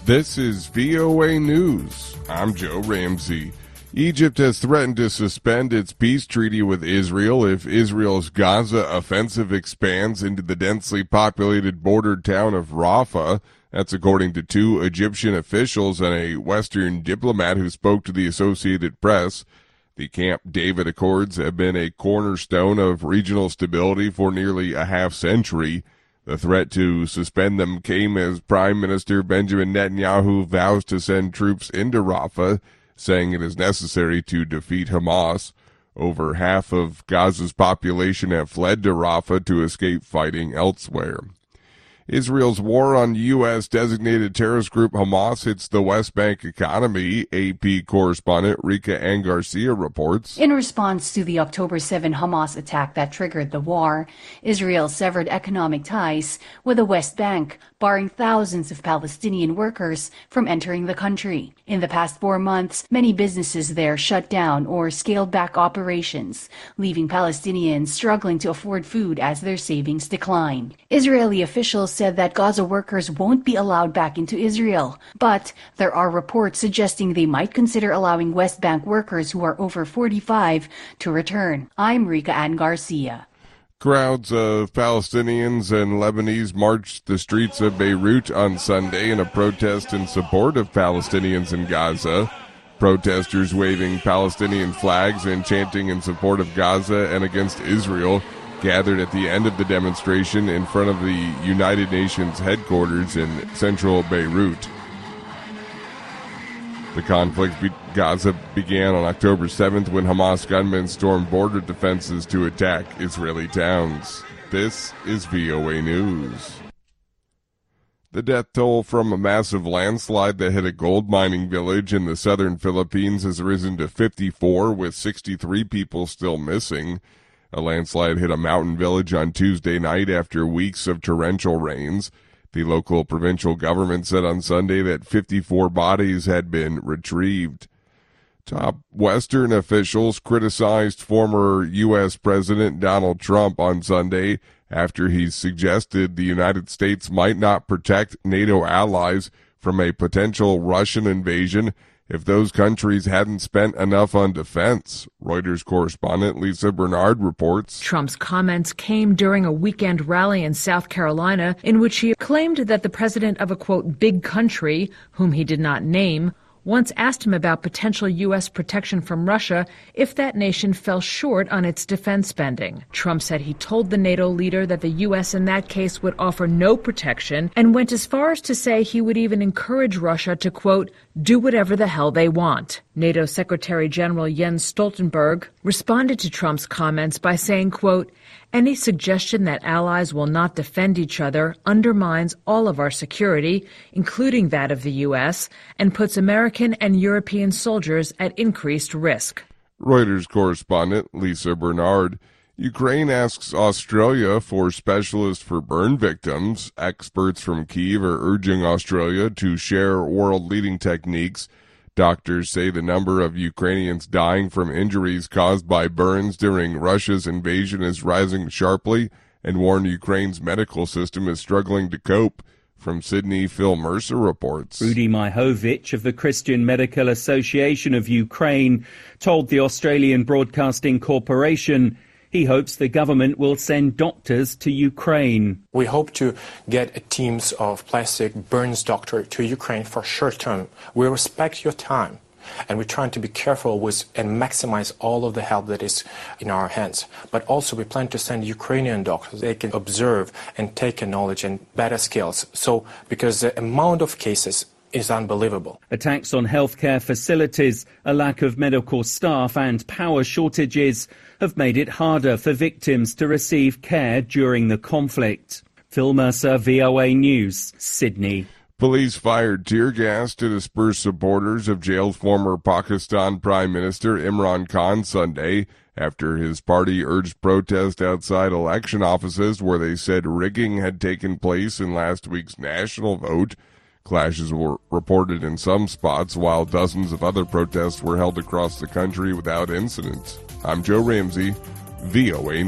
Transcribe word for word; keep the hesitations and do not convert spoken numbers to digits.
This is V O A News. I'm Joe Ramsey. Egypt has threatened to suspend its peace treaty with Israel if Israel's Gaza offensive expands into the densely populated border town of Rafah. That's according to two Egyptian officials and a Western diplomat who spoke to the Associated Press. The Camp David Accords have been a cornerstone of regional stability for nearly a half century. The threat to suspend them came as Prime Minister Benjamin Netanyahu vows to send troops into Rafah, saying it is necessary to defeat Hamas. Over half of Gaza's population have fled to Rafah to escape fighting elsewhere. Israel's war on U S-designated terrorist group Hamas hits the West Bank economy, A P correspondent Rika Ann Garcia reports. In response to the October seventh Hamas attack that triggered the war, Israel severed economic ties with the West Bank, barring thousands of Palestinian workers from entering the country. In the past four months, many businesses there shut down or scaled back operations, leaving Palestinians struggling to afford food as their savings decline. Israeli officials said that Gaza workers won't be allowed back into Israel, but there are reports suggesting they might consider allowing West Bank workers who are over forty-five to return. I'm Rika Ann Garcia. Crowds of Palestinians and Lebanese marched the streets of Beirut on Sunday in a protest in support of Palestinians in Gaza. Protesters waving Palestinian flags and chanting in support of Gaza and against Israel gathered at the end of the demonstration in front of the United Nations headquarters in central Beirut. The conflict in Gaza began on October seventh when Hamas gunmen stormed border defenses to attack Israeli towns. This is V O A News. The death toll from a massive landslide that hit a gold mining village in the southern Philippines has risen to fifty-four, with sixty-three people still missing. A landslide hit a mountain village on Tuesday night after weeks of torrential rains. The local provincial government said on Sunday that fifty-four bodies had been retrieved. Top Western officials criticized former U S President Donald Trump on Sunday after he suggested the United States might not protect NATO allies from a potential Russian invasion if those countries hadn't spent enough on defense. Reuters correspondent Lisa Bernard reports. Trump's comments came during a weekend rally in South Carolina in which he claimed that the president of a, quote, big country, whom he did not name, once asked him about potential U S protection from Russia if that nation fell short on its defense spending. Trump said he told the NATO leader that the U S in that case would offer no protection and went as far as to say he would even encourage Russia to, quote, do whatever the hell they want. NATO Secretary General Jens Stoltenberg responded to Trump's comments by saying, quote, any suggestion that allies will not defend each other undermines all of our security, including that of the U S, and puts American and European soldiers at increased risk. Reuters correspondent Lisa Bernard. Ukraine asks Australia for specialists for burn victims. Experts from Kyiv are urging Australia to share world-leading techniques. Doctors say the number of Ukrainians dying from injuries caused by burns during Russia's invasion is rising sharply and warn Ukraine's medical system is struggling to cope. From Sydney, Phil Mercer reports. Rudy Myhovich of the Christian Medical Association of Ukraine told the Australian Broadcasting Corporation he hopes the government will send doctors to Ukraine. We hope to get teams of plastic burns doctors to Ukraine for short term. We respect your time, and we're trying to be careful with and maximize all of the help that is in our hands. But also we plan to send Ukrainian doctors. They can observe and take knowledge and better skills. So because the amount of cases is unbelievable. Attacks on healthcare facilities, a lack of medical staff and power shortages have made it harder for victims to receive care during the conflict. Phil Mercer, V O A News, Sydney. Police fired tear gas to disperse supporters of jailed former Pakistan Prime Minister Imran Khan Sunday after his party urged protest outside election offices where they said rigging had taken place in last week's national vote. Clashes were reported in some spots, while dozens of other protests were held across the country without incident. I'm Joe Ramsey, V O A News.